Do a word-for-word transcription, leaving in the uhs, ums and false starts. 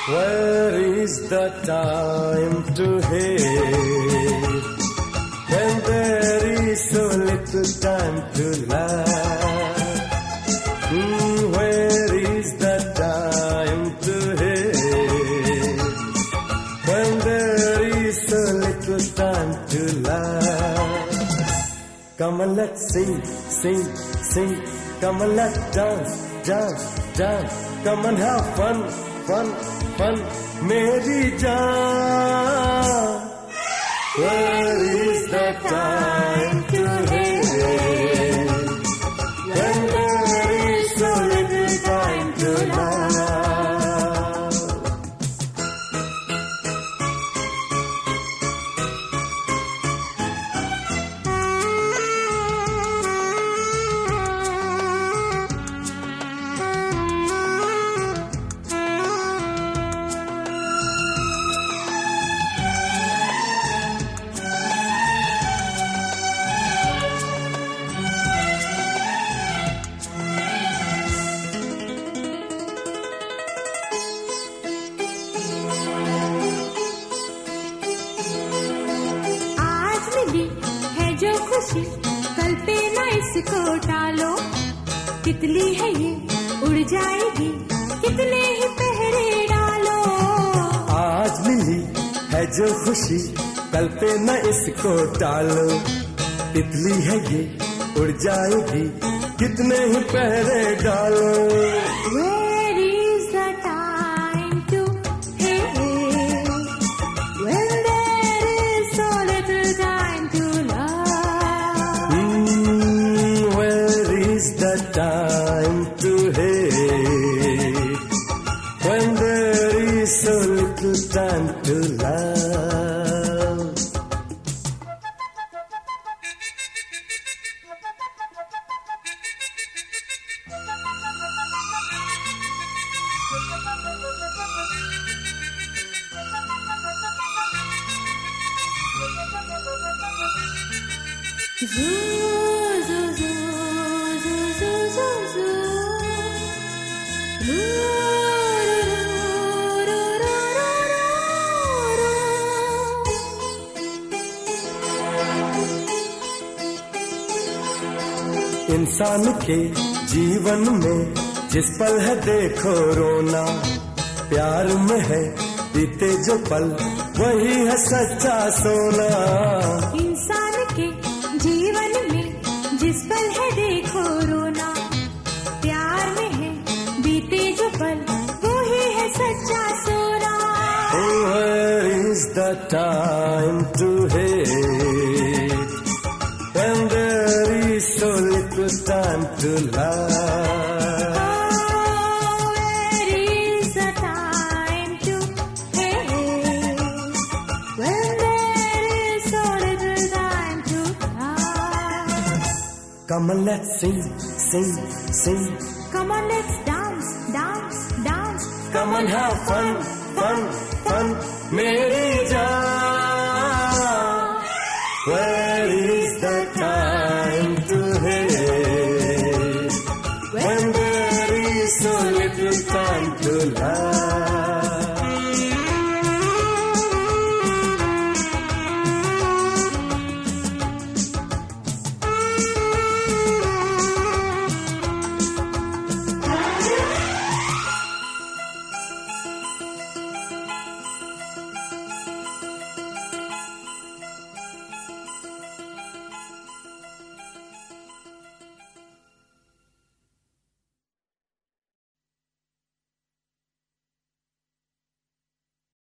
Where is the time to hate when there is so little time to laugh? Mm, where is the time to hate when there is so little time to laugh? Come on, let's sing, sing, sing. Come on, let's dance, dance, dance. Come on, have fun, fun, fun. Meri jaan. Where is the time to hate when there is so little time to love? है जो खुशी कल पे ना इसको टालो, तितली है ये उड़ जाएगी कितने ही पहरे डालो। आज मिली है जो खुशी कल पे न इसको टालो, तितली है ये उड़ जाएगी कितने ही पहरे डालो। Where is the time to hate when there is so little time to love? Mm, where is the time to hate when there is so little time to love? Zoo, zoo, zoo, zoo, zoo, zoo, zoo. Zoo, ro, ro, ro, ro, ro, ro. इंसान के जीवन में जिस पल है देखो रोना, प्यार में है बीते जो पल वही है सच्चा सोना। इंसान के जीवन में जिस पल है देखो रोना, प्यार में है बीते जो पल वो ही है सच्चा सोना। Oh, where is the time to hate when there is so little time to love? Oh, where is the time to hate when there is so little time to love? Come on, let's sing, sing, sing. Come on, let's dance, dance, dance. Come on, have fun, fun, fun. Meri jaan. Where